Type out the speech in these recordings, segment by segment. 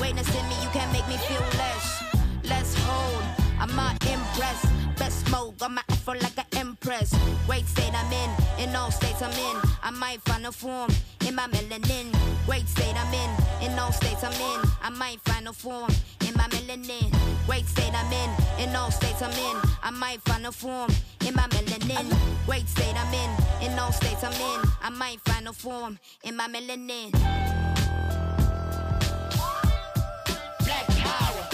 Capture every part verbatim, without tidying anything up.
Greatness in me, you can't make me feel less. Less hold, I'm not impressed. Best smoke, got my afro like an empress. Great state I'm in, in all states I'm in. I might find a form in my melanin. Great state I'm in, in all states I'm in. I might find a form in my melanin. Great state I'm in, in all states I'm in. I might find a form in my melanin. Great state I'm in, in all states I'm in. I might find a form in my melanin. Black power.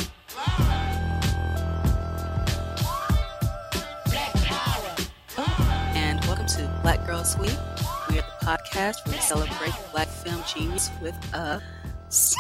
Black power. And welcome to Black Girl Suite. We are the podcast where we celebrate Black film genius with a squee.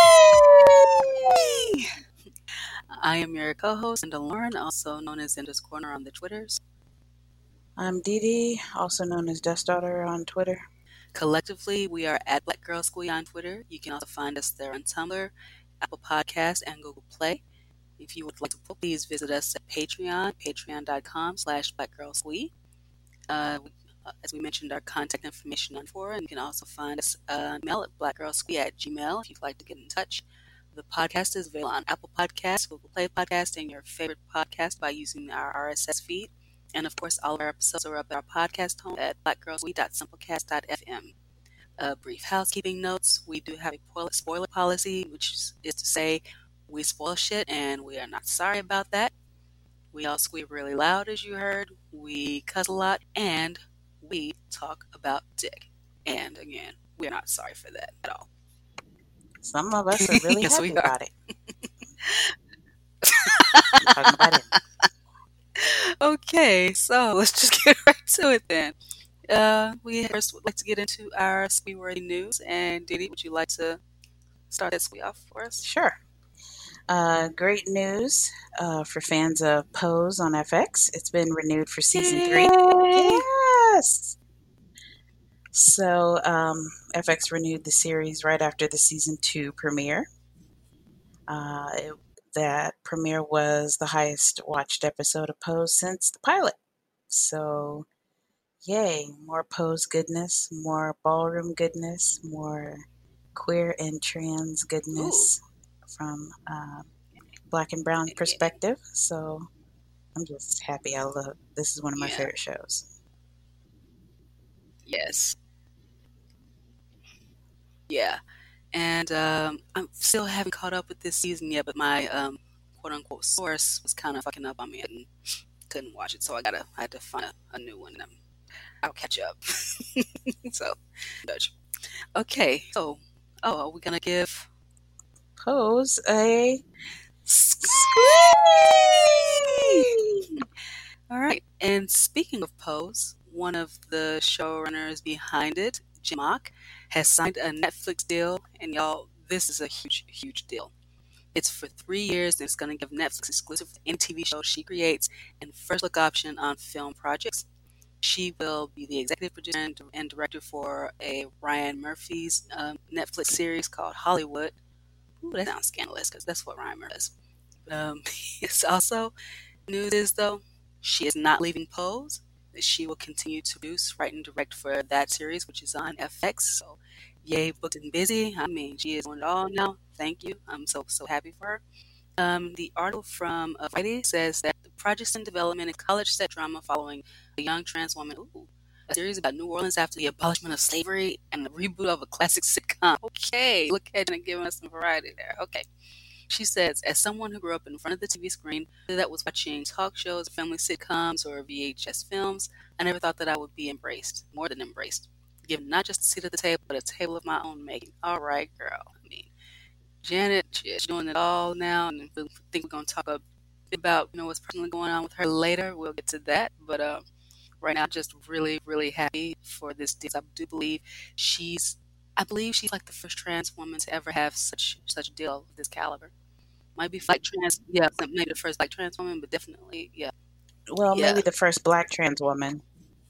I am your co-host, Linda Lauren, also known as Linda's Corner on the Twitters. I'm Dee Dee, also known as Dust Daughter on Twitter. Collectively, we are at Black Girl Squee on Twitter. You can also find us there on Tumblr, Apple Podcasts, and Google Play. If you would like to, please visit us at Patreon, patreon.com slash Black Girl Squee. Uh, as we mentioned, our contact information on forum, and you can also find us uh, email at blackgirlsquee at gmail if you'd like to get in touch. The podcast is available on Apple Podcasts, Google Play Podcast, and your favorite podcast by using our R S S feed. And of course, all of our episodes are up at our podcast home at black girl squee dot simplecast dot f m. Uh, brief housekeeping notes. We do have a spoiler policy, which is to say we spoil shit, and we are not sorry about that. We all squeak really loud, as you heard. We cuss a lot, and we talk about dick. And again, we're not sorry for that at all. Some of us are really Yes, happy we are. about it. Talking about it. Okay, so let's just get right to it then. Uh, we first would like to get into our squee-worthy news. And Didi, would you like to start that squee off for us? Sure. Uh, great news uh, for fans of Pose on F X. It's been renewed for season three. Yay! Yes! So um, F X renewed the series right after the season two premiere. Uh, it, that premiere was the highest watched episode of Pose since the pilot. So, yay, more Pose goodness, more ballroom goodness, more queer and trans goodness Ooh. from uh, Black and brown perspective. So, I'm just happy. I love this is one of my Yeah. favorite shows. Yes. Yeah. And um, I still haven't caught up with this season yet, but my um, quote-unquote source was kind of fucking up on me. I couldn't, couldn't watch it, so I gotta I had to find a, a new one. And I'll catch up. So, Dutch. Okay. So, oh, are we gonna give Pose a squee? All right. And speaking of Pose, one of the showrunners behind it, Jim Mock, has signed a Netflix deal, and y'all, this is a huge, huge deal. It's for three years, and it's going to give Netflix exclusive to any T V show she creates and first look option on film projects. She will be the executive producer and, and director for a Ryan Murphy's um, Netflix series called Hollywood. Ooh, that sounds scandalous because that's what Ryan Murphy does. Um, it's also news is though she is not leaving Pose. She will continue to produce, write, and direct for that series, which is on F X. So, yay, booked and busy. I mean, she is doing it all now. Thank you. I'm so, so happy for her. Um, the article from uh, Friday says that the project's in development is college set drama following a young trans woman. Ooh, a series about New Orleans after the abolishment of slavery and the reboot of a classic sitcom. Okay, look at it and giving us some variety there. Okay. She says, as someone who grew up in front of the T V screen that was watching talk shows, family sitcoms, or V H S films, I never thought that I would be embraced, more than embraced. Given not just a seat at the table, but a table of my own making. All right, girl. I mean, Janet, she's doing it all now, and I think we're going to talk a bit about, you know, what's personally going on with her later. We'll get to that, but uh, right now, I'm just really, really happy for this deal. I do believe she's, I believe she's like the first trans woman to ever have such such a deal of this caliber. Might be like trans, yeah, maybe the first like trans woman, but definitely, yeah. Well, Yeah. maybe the first Black trans woman.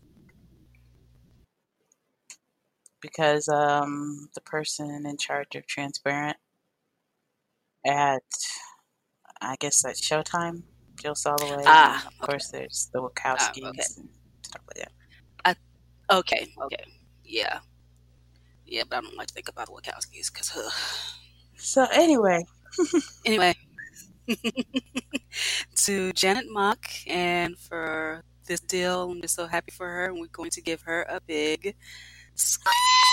Because um, the person in charge of Transparent at, I guess, at Showtime, Jill Soloway. Ah, and of course, there's the Wachowskis Ah, okay. and stuff like that. Okay, okay, yeah, yeah, but I don't like to think about the Wachowskis because, So anyway, Anyway, to Janet Mock, and for this deal, I'm just so happy for her, and we're going to give her a big squeeze.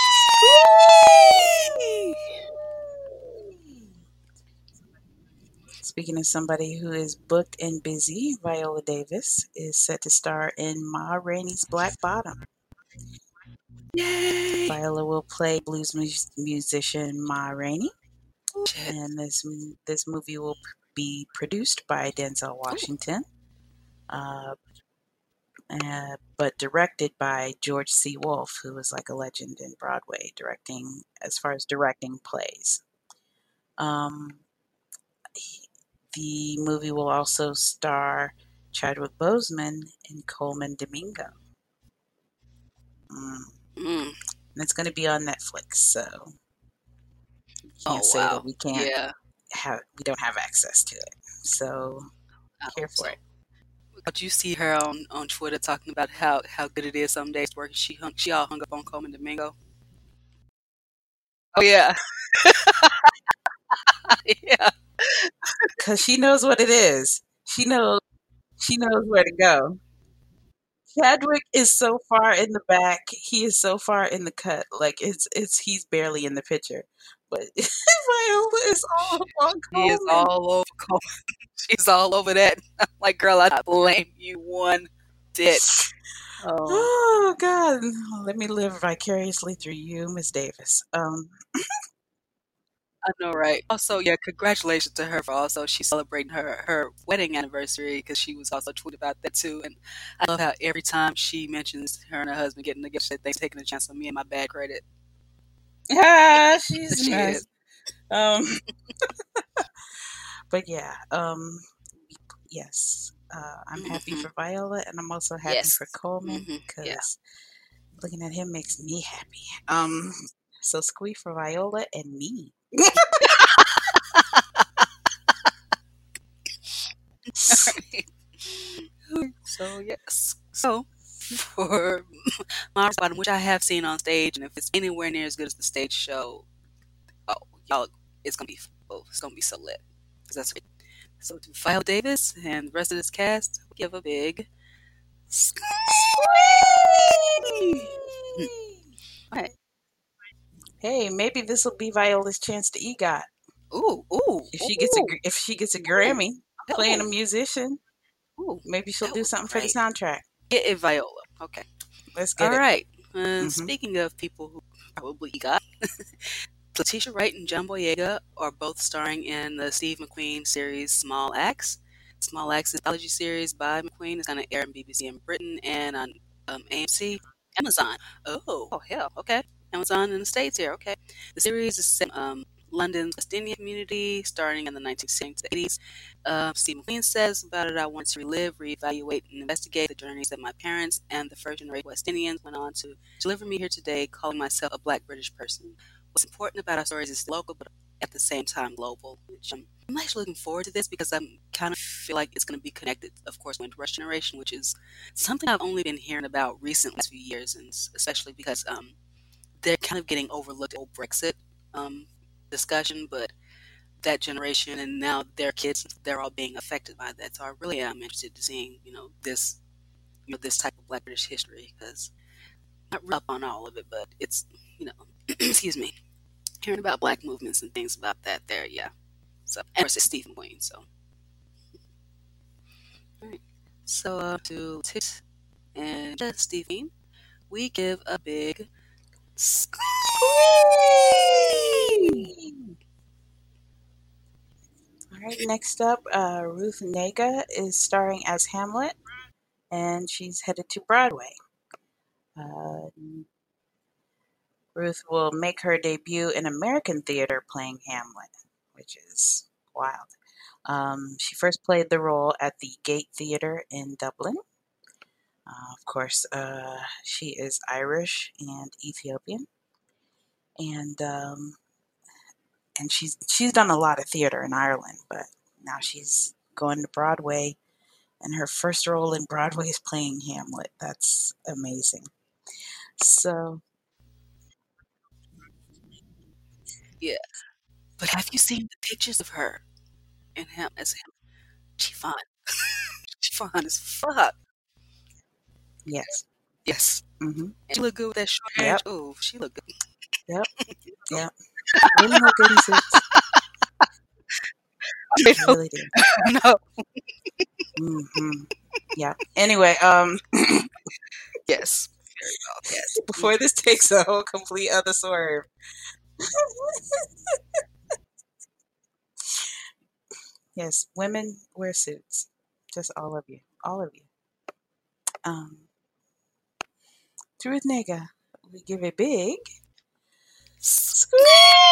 Speaking of somebody who is booked and busy, Viola Davis is set to star in Ma Rainey's Black Bottom. Yay! Viola will play blues mu- musician Ma Rainey, Shit. and this this movie will be produced by Denzel Washington, uh, uh, but directed by George C. Wolfe, who was like a legend in Broadway, directing as far as directing plays. Um, he- the movie will also star Chadwick Boseman and Coleman Domingo. Mm. Mm. And it's going to be on Netflix, so can't Oh say wow! that we can't Yeah, have we don't have access to it. So I here hope for so. it. But you see her on, on Twitter talking about how, how good it is some days working. She hung, she all hung up on Coleman Domingo. Oh yeah, yeah. Cause she knows what it is. She knows she knows where to go. Chadwick is so far in the back. He is so far in the cut. Like it's it's he's barely in the picture. But Viola is all on She is Coleman. all over Coleman. She's all over that. I'm like, girl, I don't blame you one bit. Oh, Oh God. Let me live vicariously through you, Miss Davis. Um I know, right? Also, yeah, congratulations to her for also she's celebrating her her wedding anniversary because she was also tweeting about that too. And I love how every time she mentions her and her husband getting together, she said, "Thanks for taking a chance on me and my bad credit." ah, she's She nice. is. Um but yeah, um yes. Uh, I'm happy Mhm. for Viola, and I'm also happy Yes. for Coleman hmm Yeah. because looking at him makes me happy. Um, so squee for Viola and me. So yes. So for Mars Bottom, which I have seen on stage, and if it's anywhere near as good as the stage show, oh y'all, it's gonna be oh, it's gonna be so lit. 'Cause that's it. So to Viola Davis and the rest of this cast, we give a big squeeze. All right. Hey, maybe this will be Viola's chance to EGOT. Ooh, ooh, If she gets a ooh, gr- if she gets a ooh, Grammy playing a ooh, musician, ooh. maybe she'll That do would be something for the great. soundtrack. Get it, Viola. Okay. Let's All get it. right. Uh, hmm speaking of people who probably got, Letitia Wright and John Boyega are both starring in the Steve McQueen series Small Axe. Small Axe is a anthology series by McQueen. It's going to air on B B C in Britain and on um, A M C, Amazon. Oh, oh, hell, okay. Amazon in the States here, okay. The series is set in um, London's West Indian community, starting in the nineteen seventies to eighties. Uh, Steve McQueen says about it, I want to relive, reevaluate, and investigate the journeys that my parents and the first generation West Indians went on to deliver me here today, calling myself a black British person. What's important about our stories is local, but at the same time global. Which um, I'm actually looking forward to this because I'm kind of feel like it's going to be connected, of course, with Rush Generation, which is something I've only been hearing about recently, last few years, and especially because um, they're kind of getting overlooked. Old Brexit um, discussion, but that generation and now their kids, they're all being affected by that. So I really am interested in seeing, you know, this, you know, this type of Black British history because not up on all of it, but it's, you know, excuse me, hearing about black movements and things about that there, yeah. So, and versus Stephen Queen, so. All right. So, uh, to Tit and Stephen, we give a big squeeze! All right, next up, uh, Ruth Nega is starring as Hamlet, and she's headed to Broadway. Uh, Ruth will make her debut in American theater playing Hamlet, which is wild. Um, she first played the role at the Gate Theatre in Dublin. Uh, of course, uh, she is Irish and Ethiopian, and um, and she's she's done a lot of theater in Ireland, but now she's going to Broadway, and her first role in Broadway is playing Hamlet. That's amazing. So Yeah. But have you seen the pictures of her and him as him? She fine. She fine as fuck. Yes. Yes. Mm-hmm. And she look good with that short hair. Yep. Oh, she look good. Yep. Yep. Women look good in suits. They really do. No. Mm-hmm. Yeah. Anyway, um, Yes. Very well. Yes. before this takes a whole complete other swerve. Yes, women wear suits. Just all of you. All of you. Um, Truth Nigga, we give a big squeeze.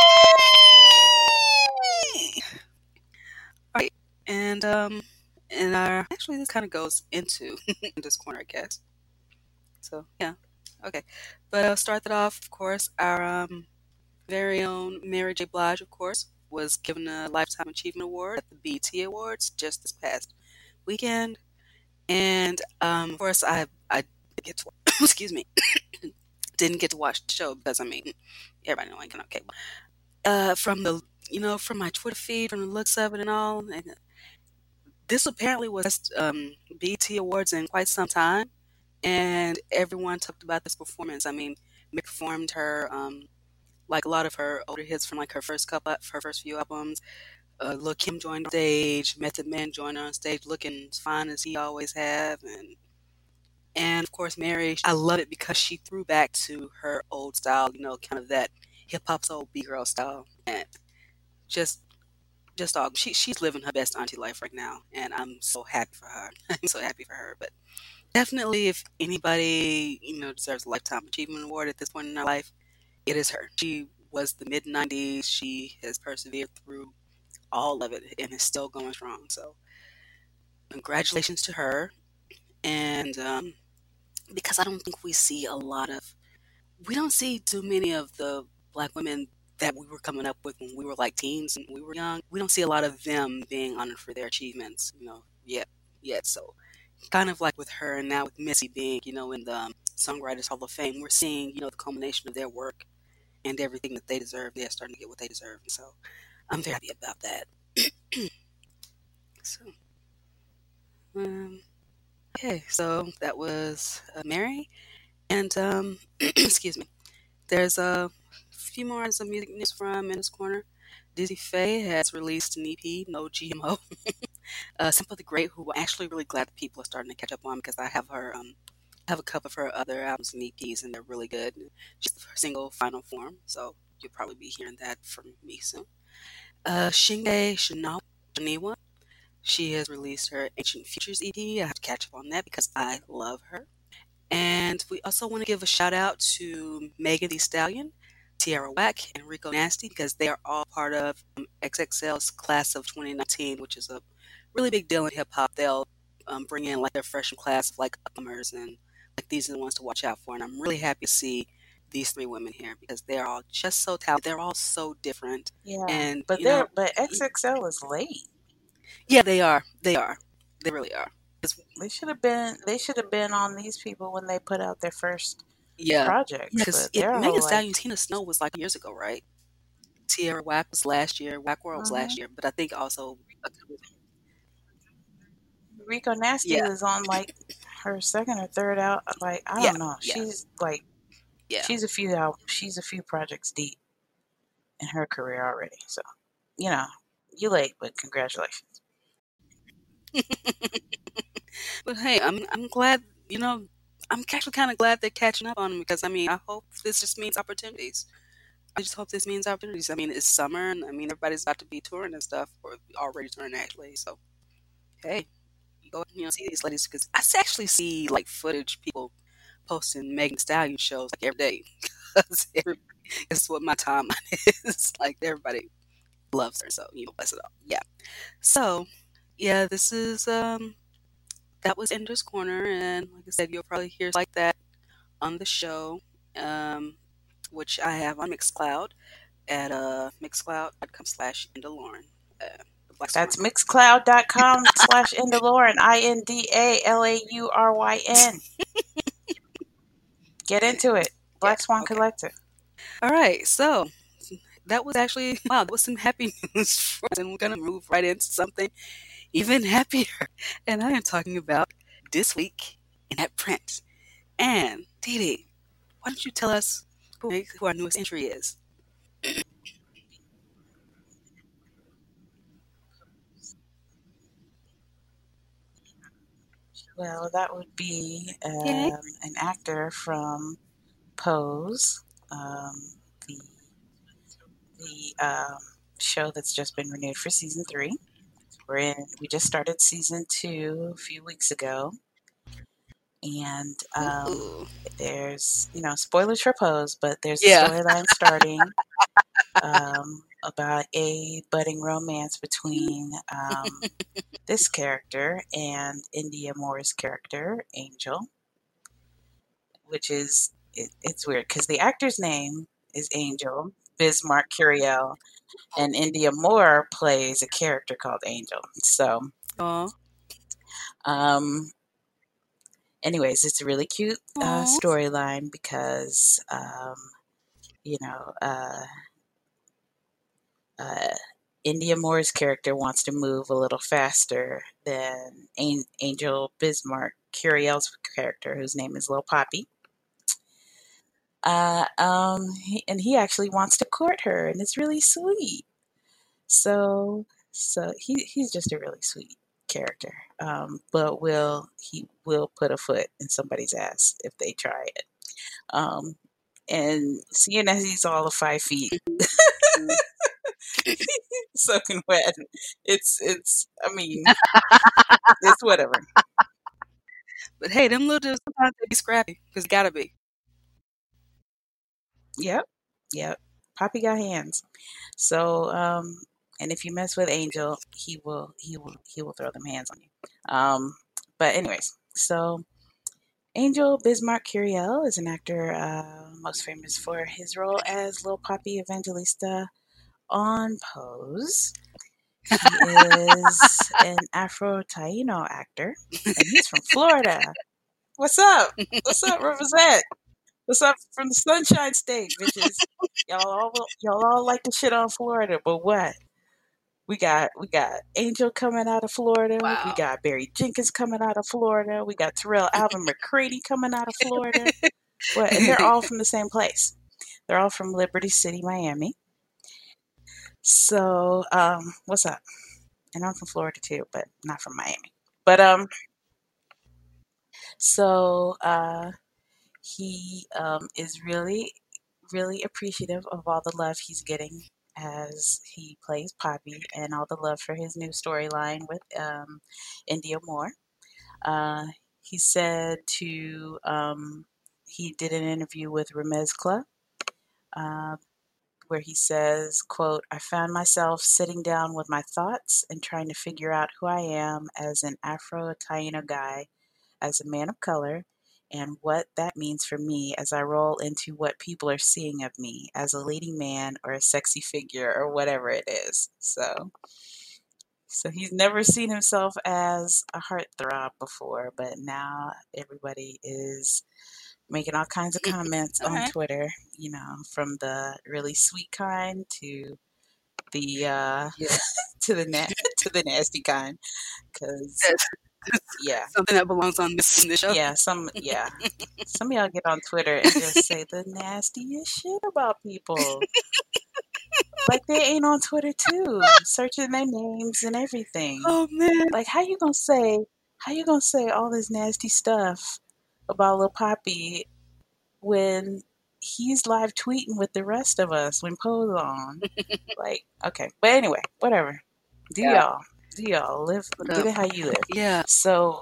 All right. And um and our actually this kind of goes into this corner, I guess. So yeah. Okay. But I'll start that off, of course, our um very own Mary J. Blige, of course, was given a Lifetime Achievement Award at the B E T Awards just this past weekend. And um, of course, I I didn't get to excuse me, didn't get to watch the show because I mean, everybody know I ain't gonna okay. Uh, from the you know from my Twitter feed, from the looks of it and all, and this apparently was best, um, B E T Awards in quite some time, and everyone talked about this performance. I mean, Mick performed her um, like a lot of her older hits from like her first couple, her first few albums. Uh, Lil Kim joined on stage. Method Man joined her on stage, looking as fine as he always have, and and of course Mary. I love it because she threw back to her old style, you know, kind of that hip hop soul B girl style, and just just all she she's living her best auntie life right now, and I'm so happy for her. I'm so happy for her. But definitely, if anybody you know deserves a lifetime achievement award at this point in her life, it is her. She was the mid nineties. She has persevered through all of it and is still going strong. So, congratulations to her. And um, because I don't think we see a lot of, we don't see too many of the black women that we were coming up with when we were like teens and we were young. We don't see a lot of them being honored for their achievements, you know, yet. Yet. So, kind of like with her and now with Missy being, you know, in the um, Songwriters Hall of Fame, we're seeing, you know, the culmination of their work and everything that they deserve. They're starting to get what they deserve. So, I'm very happy about that. So, um, okay, so that was uh, Mary, and um, excuse me. There's a few more some music news from in this corner. Dizzy Faye has released an E P, No G M O. uh, Simple the Great, who I'm actually really glad that people are starting to catch up on because I have her, um, I have a couple of her other albums and E Ps, and they're really good. She's her single Final Form, so you'll probably be hearing that from me soon. Uh, Shinge Shina- Shaniwa. She has released her Ancient Futures E P. I have to catch up on that because I love her. And we also want to give a shout out to Megan Thee Stallion, Tierra Whack, and Rico Nasty because they are all part of um, X X L's class of twenty nineteen, which is a really big deal in hip hop. They'll um, bring in like their freshman class of like upcomers, and like these are the ones to watch out for. And I'm really happy to see these three women here because they're all just so talented. They're all so different. Yeah, And but you they're know, but X X L is late. yeah, they are. They are. They really are. 'Cause- They should have been. They should have been on these people when they put out their first yeah, projects. because But yeah, they're Megan all Thee like, Stallion, Tina Snow was like years ago, right? Tierra Whack was last year. Whack World was mhm. last year, but I think also, Rico Nasty yeah, is on like her second or third out. Like I yeah, don't know. yeah, She's like yeah. she's a few out. She's a few projects deep in her career already. So you know, you late, but congratulations. But hey, I'm I'm glad. You know, I'm actually kind of glad they're catching up on them because I mean, I hope this just means opportunities. I just hope this means opportunities. I mean, it's summer, and I mean, everybody's about to be touring and stuff, or already touring actually. So hey, you go you know see these ladies because I s- actually see like footage people posting Megan Thee Stallion shows like every day because it's what my timeline is. Like everybody loves her, so you know, bless it all. Yeah. So yeah, this is um that was Ender's Corner, and like I said, you'll probably hear like that on the show, um, which I have on Mixcloud at uh mixcloud.com slash Indalauren. Uh, the Black Swan. That's mixcloud.com slash Indalauren, I N D A L A U R Y N. Get into it. Yeah. Black Swan Okay. Collective. All right. So that was actually, wow, that was some happy news for us. And we're going to move right into something even happier. And I am talking about this week in At Print. And Dee Dee, why don't you tell us who, who our newest entry is? Well, that would be Yay. um, an actor from Pose, um, the the um, show that's just been renewed for season three. We're in. We just started season two a few weeks ago, and um, Ooh. there's you know spoilers for Pose, but there's a Yeah. storyline starting um, about a budding romance between um, this character and India Moore's character, Angel, which is it, it's weird because the actor's name is Angel Bismarck Curiel, and India Moore plays a character called Angel. So, Aw. um, anyways, it's a really cute uh, Aw. storyline because, um, you know, uh, uh, India Moore's character wants to move a little faster than An- Angel Bismarck Curiel's character, whose name is Lil Poppy. Uh, um, he, and he actually wants to court her, and it's really sweet. So, so he he's just a really sweet character. Um, but will he will put a foot in somebody's ass if they try it. Um, and seeing as he's all of five feet, soaking wet, it's it's. I mean, it's whatever. But hey, them little dudes, sometimes they be scrappy, because gotta be. Yep, yep. Poppy got hands. So, um, and if you mess with Angel, he will he will he will throw them hands on you. Um, but anyways, so Angel Bismarck Curiel is an actor uh, most famous for his role as Lil Poppy Evangelista on Pose. He is an Afro Taino actor, and he's from Florida. What's up? What's up? Represent. What's up from the Sunshine State, bitches? Y'all all y'all all like to shit on Florida, but what? We got we got Angel coming out of Florida. Wow. We got Barry Jenkins coming out of Florida. We got Terrell Alvin McCready coming out of Florida. What? And they're all from the same place. They're all from Liberty City, Miami. So, um, what's up? And I'm from Florida too, but not from Miami. But um, so uh, he um is really really appreciative of all the love he's getting as he plays Poppy, and all the love for his new storyline with um, India Moore. Uh, he said to um, he did an interview with Remezcla, uh, where he says, quote, "I found myself sitting down with my thoughts and trying to figure out who I am as an Afro-Taino guy, as a man of color, and what that means for me as I roll into what people are seeing of me as a leading man or a sexy figure or whatever it is." So, so he's never seen himself as a heartthrob before, but now everybody is making all kinds of comments All on right. Twitter, you know, from the really sweet kind to the uh Yeah. to the na- to the nasty kind, because yeah, Something that belongs on this, this show. yeah, some yeah, some of y'all get on Twitter and just say the nastiest shit about people. Like they ain't on Twitter too, searching their names and everything. Oh man. Like how you gonna say how you gonna say all this nasty stuff about Lil Poppy when he's live tweeting with the rest of us when Poe's on? Like, okay. But anyway, whatever. Do Yeah. y'all. Do y'all live What get up? it how you live. Yeah. So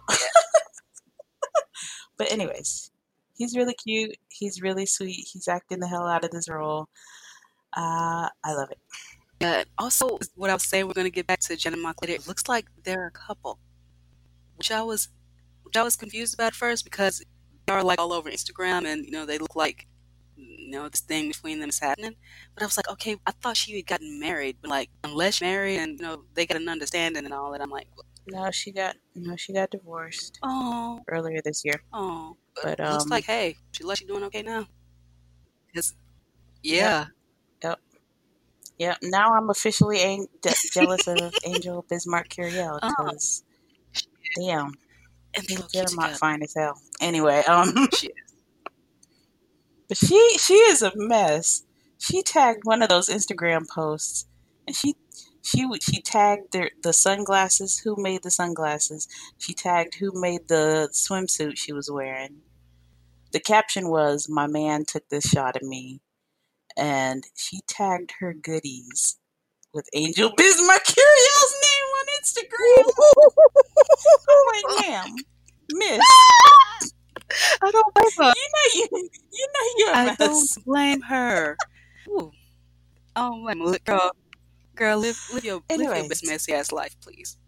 but anyways, he's really cute. He's really sweet. He's acting the hell out of this role. Uh, I love it. Yeah. Also, what I was saying, we're going to get back to Jen and Mark later. It looks like they're a couple, which I was, which I was confused about first, because they are like all over Instagram, and you know they look like, you know, this thing between them is happening. But I was like, okay, I thought she had gotten married, but like unless you're married and you know they got an understanding and all that, I'm like, No, she got no, she got divorced oh, earlier this year. oh. But, But it looks um, like, hey, she looks, she doing okay now. 'Cause- Yep. yeah. Yep. Yep. Now I'm officially an- je- jealous of Angel Bismarck Curiel Oh, because damn, and they look cute Jenna Mott together. fine as hell. Anyway, um, She but she she is a mess. She tagged one of those Instagram posts, and she she would she tagged the the sunglasses. Who made the sunglasses? She tagged who made the swimsuit she was wearing. The caption was, "My man took this shot of me," and she tagged her goodies with Angel Bismarck Curiel's name on Instagram. I'm like, ma'am, miss, I don't blame her. you know you you know you're a I mess. don't blame her. Ooh. Oh my girl, girl, live live your live your best Anyways, messy ass life, please.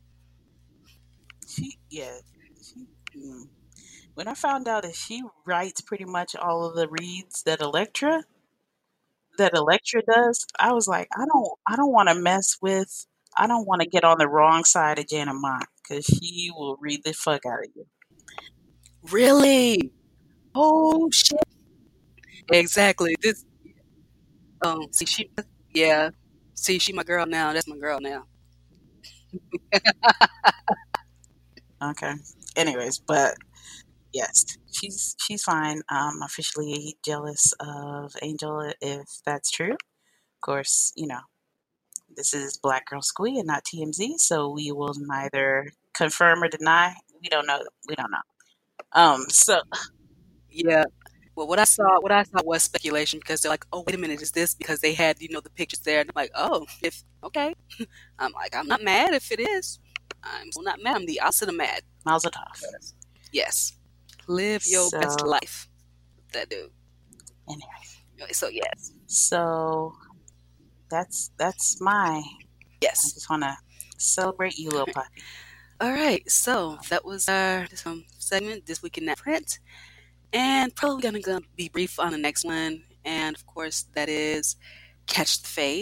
she yeah, she, mm. when I found out that she writes pretty much all of the reads that Electra that Electra does, I was like, I don't I don't want to mess with I don't want to get on the wrong side of Jana Mott because she will read the fuck out of you. Really? Oh shit! Exactly. This. Um. See, she. Yeah. See, she my girl now. That's my girl now. Okay. Anyways, but yes, she's she's fine. I'm officially jealous of Angel if that's true. Of course, you know, this is Black Girl Squee and not T M Z, so we will neither confirm or deny. We don't know. We don't know. Um, so Yeah. Well, what I saw, what I saw was speculation because they're like, "Oh, wait a minute, is this because they had, you know, the pictures there?" And I'm like, "Oh, if okay." I'm like, I'm not mad if it is. I'm still not mad. I'm the opposite of mad. Mazel tov. Yes. Live your best So life. That dude. anyway, So yes. so that's that's my. I Yes. just want to celebrate you, little puppy. All right. So that was our um, segment this week in that print, and probably gonna, gonna be brief on the next one. And of course, that is Catch the Fade.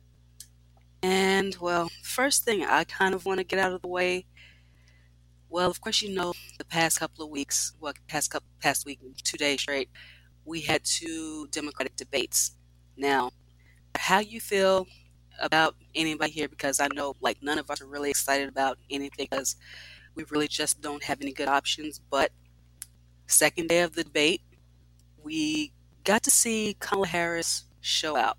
And well, first thing I kind of want to get out of the way. Well, of course, you know the past couple of weeks, well, past couple past week, two days straight, we had two Democratic debates. Now, how you feel about anybody here? Because I know, like, none of us are really excited about anything because we really just don't have any good options. But second day of the debate, we got to see Kamala Harris show out,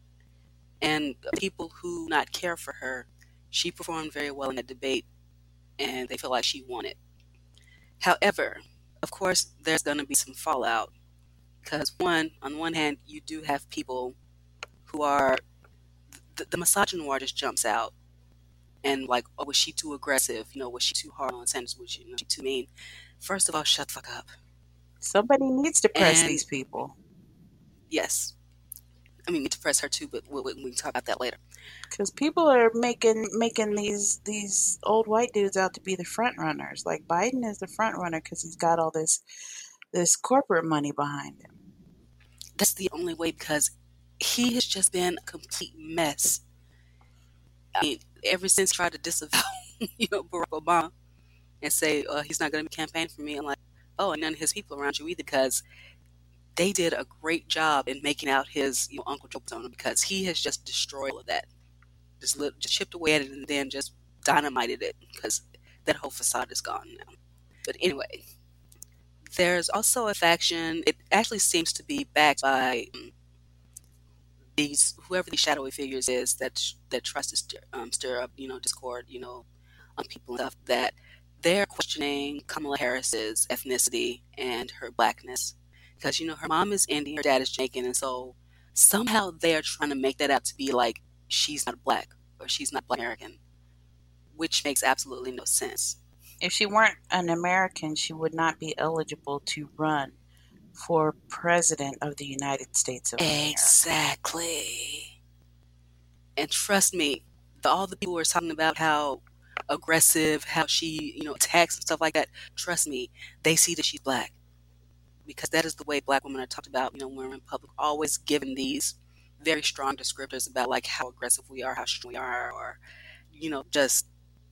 and people who not care for her, she performed very well in the debate, and they feel like she won it. However, of course, there's going to be some fallout because one, on one hand, you do have people who are the, the misogynoir just jumps out and like, oh, was she too aggressive? You know, was she too hard on Sanders? Was she, you know, she too mean? First of all, shut the fuck up. Somebody needs to press And these people yes, I mean, we need to press her too, but we, we, we can talk about that later. because people are making making these these old white dudes out to be the front runners. Like Biden is the front runner because he's got all this this corporate money behind him. That's the only way because he has just been a complete mess. I mean, ever since he tried to disavow, you know, Barack Obama and say uh, he's not going to be campaigning for me, I'm like, oh, and none of his people around you either because they did a great job in making out his, you know, Uncle Joe persona because he has just destroyed all of that, just lit, just chipped away at it and then just dynamited it because that whole facade is gone now. But anyway, there's also a faction. It actually seems to be backed by um, these whoever these shadowy figures is that that tries to stir, um, stir up, you know, discord, you know, on people and stuff. That they're questioning Kamala Harris's ethnicity and her blackness because you know her mom is Indian, her dad is Jamaican, and so somehow they are trying to make that out to be like she's not black or she's not black American, which makes absolutely no sense. If she weren't an American, she would not be eligible to run for president of the United States of America. Exactly. And trust me, the, all the people who are talking about how aggressive, how she, you know, attacks and stuff like that, trust me, they see that she's black. Because that is the way black women are talked about, you know, when we're in public, always given these very strong descriptors about like how aggressive we are, how strong we are, or, you know, just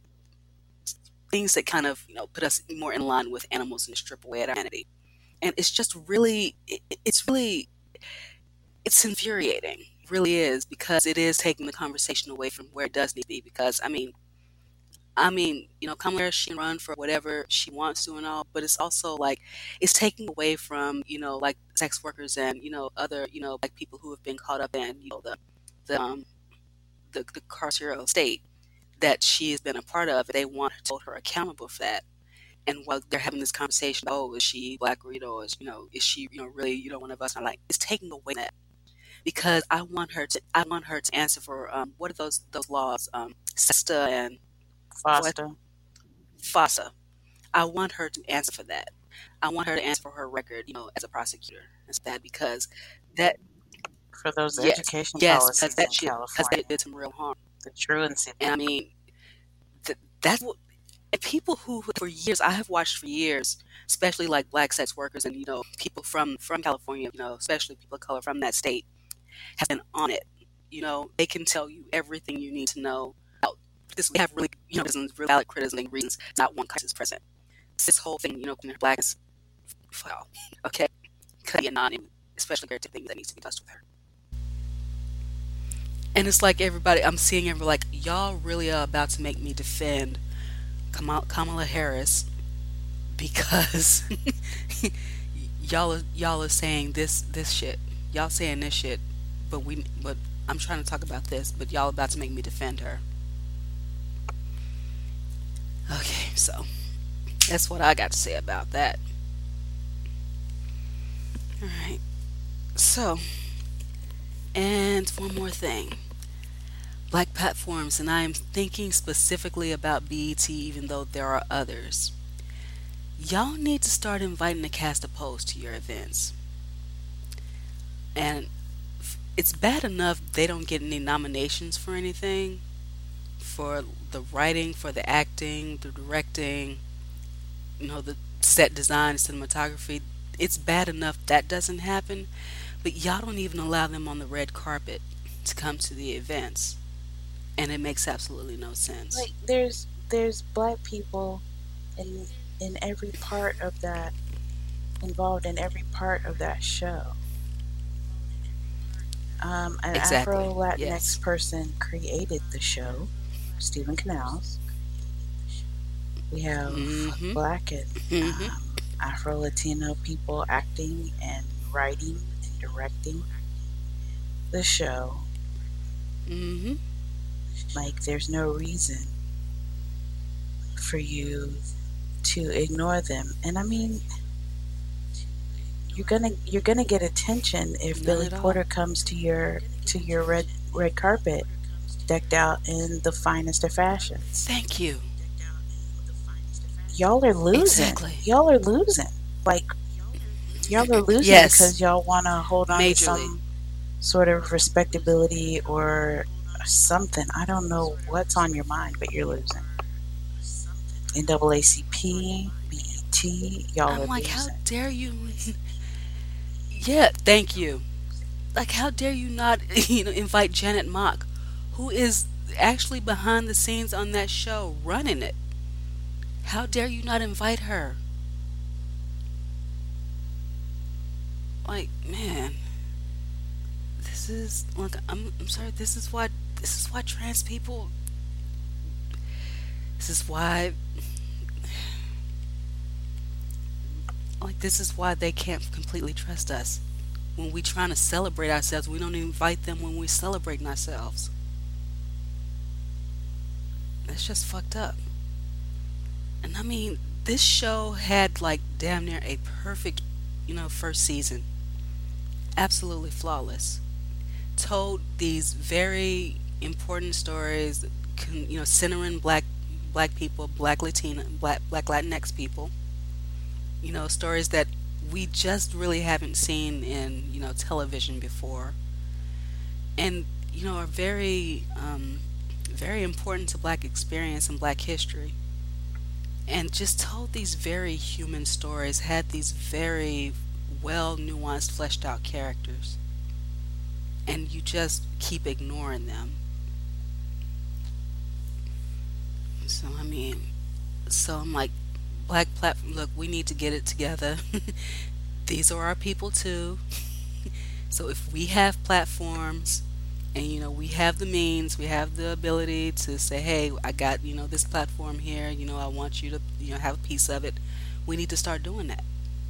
things that kind of, you know, put us more in line with animals and strip away at our humanity. And it's just really, it, it's really, it's infuriating, really is, because it is taking the conversation away from where it does need to be. Because I mean, I mean, you know, Kamala Harris, she can run for whatever she wants to and all, but it's also like it's taking away from, you know, like sex workers and, you know, other, you know, like people who have been caught up in, you know, the the um the, the carceral state that she has been a part of. They want to hold her accountable for that. And while they're having this conversation, oh, is she black or, you know, is, you know, is she, you know, really, you know, one of us? I'm like, it's taking away that, because I want her to, I want her to answer for um, what are those those laws, um, SESTA and what Foster. FOSTA. I want her to answer for that. I want her to answer for her record, you know, as a prosecutor and stuff, that because that, For those yes, education yes, because policies that in shit, because that California. did some real harm. The truancy. And I mean, th- that's what and people who for years I have watched for years, especially like black sex workers and, you know, people from from California, you know, especially people of color from that state, have been on it. You know, they can tell you everything you need to know about this. We have really, you know, reasons, really valid criticism and reasons not one crisis present. This whole thing, you know, black is well, okay, could be a non, especially compared to things that needs to be touched with her. And it's like everybody, I'm seeing everybody like, y'all really are about to make me defend Kamala, Kamala Harris because y'all are, y'all are saying this this shit. Y'all saying this shit, but we but I'm trying to talk about this, but y'all about to make me defend her. Okay, so that's what I got to say about that. All right. So, and one more thing. Black platforms, and I am thinking specifically about B E T, even though there are others. Y'all need to start inviting the cast of Pose to your events. And f- it's bad enough they don't get any nominations for anything, for the writing, for the acting, the directing, you know, the set design, cinematography. It's bad enough that doesn't happen, but y'all don't even allow them on the red carpet to come to the events. And it makes absolutely no sense. Like there's there's black people in in every part of that involved in every part of that show. Um, an Exactly. Afro Latinx Yes. person created the show, Stephen Canals. We have Mm-hmm. black and Mm-hmm. um, Afro Latino people acting and writing and directing the show. Mm-hmm. Like there's no reason for you to ignore them. And I mean, you're gonna you're gonna get attention if Not Billy at all. Porter comes to your to your red red carpet decked out in the finest of fashions. Thank you. Y'all are losing. Exactly. Y'all are losing. Like y'all are losing Yes. because y'all want to hold on to Majorly. some sort of respectability or something. I don't know what's on your mind, but you're losing. N double A C P, B E T, y'all I'm are like, how losing. dare you? Yeah, thank you. Like, how dare you not, you know, invite Janet Mock, who is actually behind the scenes on that show, running it. How dare you not invite her? Like, man, this is like, I'm, I'm sorry. This is why. This is why trans people. This is why. Like, this is why they can't completely trust us. When we trying to celebrate ourselves, we don't invite them when we're celebrating ourselves. That's just fucked up. And I mean, this show had like damn near a perfect, you know, first season. Absolutely flawless. Told these very important stories, con- you know, centering black black people, black Latina, black black Latinx people. You know, stories that we just really haven't seen in, you know, television before, and you know, are very um, very important to black experience and black history. And just told these very human stories, had these very well nuanced, fleshed out characters, and you just keep ignoring them. So I mean, so I'm like, black platform. Look, we need to get it together. These are our people too. So if we have platforms, And you know, we have the means, we have the ability to say, hey, I got, you know, this platform here, you know, I want you to, you know, have a piece of it. We need to start doing that.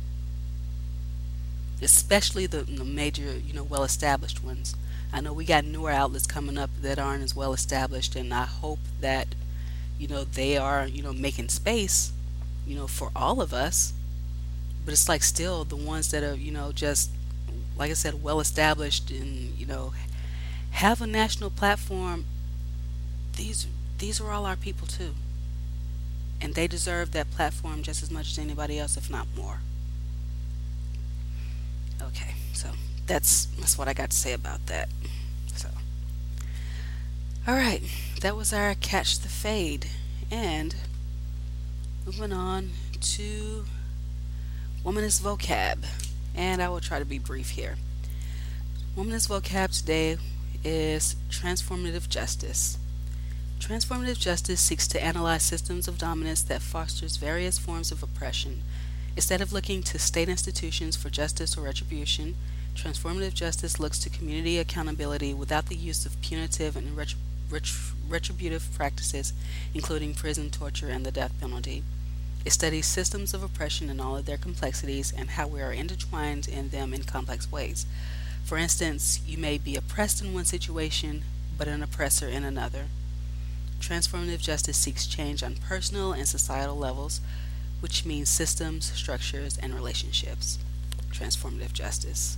Especially the, the major, you know, well established ones. I know we got newer outlets coming up that aren't as well established, and I hope that, you know, they are, you know, making space, you know, for all of us. But it's like still the ones that are, you know, just like I said, well established and, you know, have a national platform. These these are all our people too. And they deserve that platform just as much as anybody else, if not more. Okay, so that's that's what I got to say about that. So, all right, that was our Catch the Fade, and moving on to Womanist Vocab, and I will try to be brief here. Womanist Vocab today is transformative justice. Transformative justice seeks to analyze systems of dominance that fosters various forms of oppression. Instead of looking to state institutions for justice or retribution, transformative justice looks to community accountability without the use of punitive and retri- retri- retributive practices, including prison, torture, and the death penalty. It studies systems of oppression in all of their complexities and how we are intertwined in them in complex ways. For instance, you may be oppressed in one situation, but an oppressor in another. Transformative justice seeks change on personal and societal levels, which means systems, structures, and relationships. Transformative justice.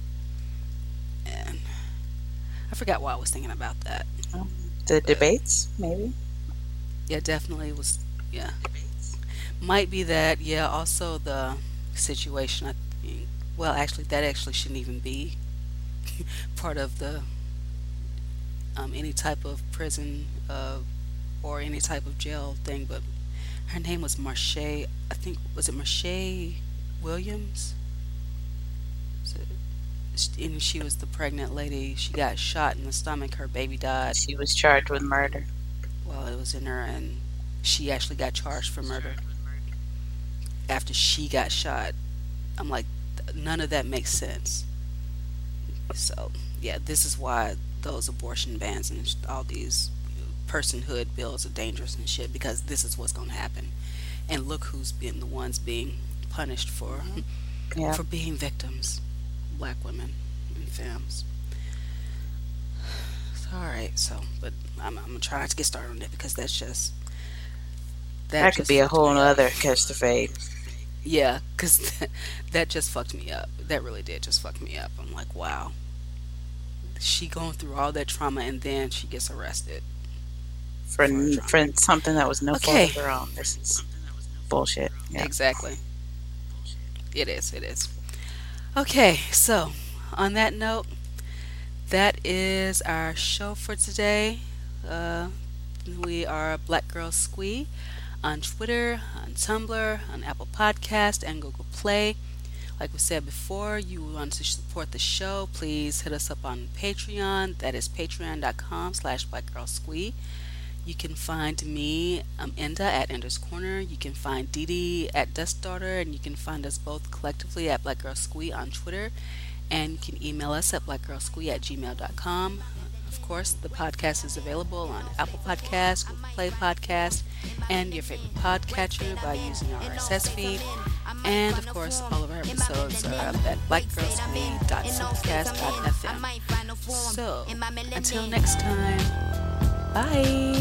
And I forgot why I was thinking about that. Um, the debates, maybe? Yeah, definitely was, yeah. Might be that, yeah, also the situation, I think, well, actually, that actually shouldn't even be part of the um, any type of prison uh, or any type of jail thing, but her name was Marche, I think, was it Marche Williams? So, and she was the pregnant lady. She got shot in the stomach. Her baby died. She was charged with murder. Well, it was in her, and she actually got charged for murder after she got shot. I'm like, none of that makes sense. So, yeah, this is why those abortion bans and all these personhood bills are dangerous and shit, because this is what's going to happen. And look who's been the ones being punished for Yeah. for being victims, black women and femmes. So, all right, so, but I'm, I'm going to try not to get started on it because that's just... That could just be a fucked whole me up. nother Catch the Fade. Yeah, because that, that just fucked me up. That really did just fuck me up. I'm like, wow. She going through all that trauma and then she gets arrested. For, For n- drama. for something that was no Okay. fault of their own. This is bullshit. Yeah. Exactly. It is, it is. Okay, so on that note, that is our show for today. Uh, we are Black Girl Squee on Twitter, on Tumblr, on Apple Podcast, and Google Play. Like we said before, you want to support the show, please hit us up on Patreon. That is patreon.com slash blackgirlsquee. You can find me, um, Enda, at Ender's Corner. You can find Dee Dee at Dust Daughter, and you can find us both collectively at Black Girl Squee on Twitter. And you can email us at blackgirlsquee at gmail dot com. Of course, the podcast is available on Apple Podcasts, Google Play Podcast, and your favorite podcatcher by using our R S S feed. And of course, all of our episodes are up at blackgirlsquee dot simplecast dot f m. So, until next time, bye!